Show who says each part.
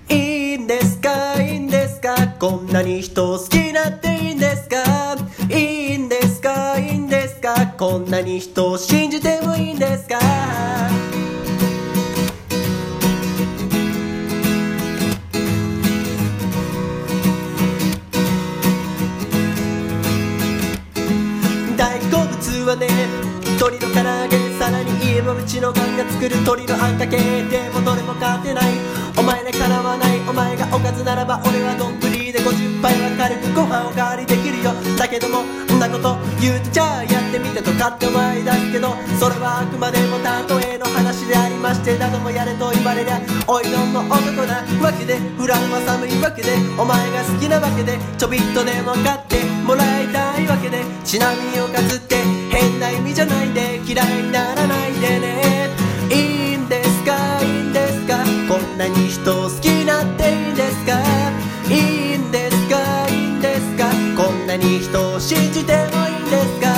Speaker 1: いいんですかいいんですか、こんなに人を好きになっていいんですか。いいんですかいいんですか、こんなに人を信じてもいいんですか。大好物はね鶏の唐揚げ、さらに家もうちのガンが作る鶏のあんかけ。でもどれも勝てない、お前ら叶わない。お前がおかずならば俺は丼で50杯は軽くご飯おかわりできるよ。だけどもそんなこと言うとじゃあやってみてとかって思い出すけど、それはあくまでも例えの話でありまして、などもやれと言われりゃおいどんの男なわけで、普段は寒いわけで、お前が好きなわけで、ちょびっとでも買ってもらいたいわけで、ちなみにおかずって変な意味じゃないんで嫌いにならないでね。いいんですかいいんですか、こんなに人を好きになっていいんですか。いいんですかいいんですか、こんなに人を信じてもいいんですか。